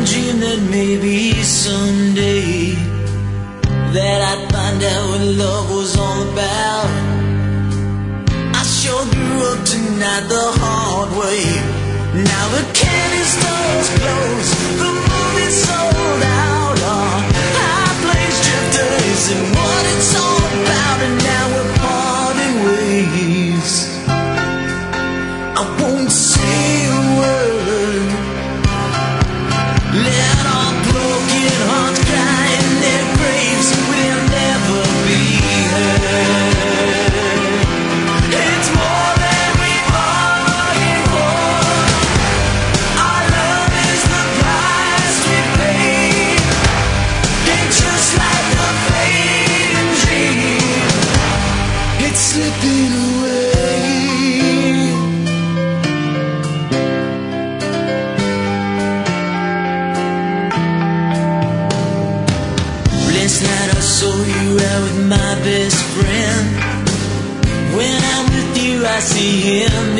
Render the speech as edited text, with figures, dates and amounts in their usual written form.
dream that maybe someday that I'd find out what love was all about. I sure grew up tonight the hard way. Now the candy store's closed, the movie's sold out. High place drifters and what it's all about, and now we're parting ways. I won't say a word. Let our broken hearts cry in their graves. We'll never be heard. It's more than we bargained for. Our love is the price we pay. And just like a fading dream, it's slipping away. Last night I saw you out with my best friend. When I'm with you I see him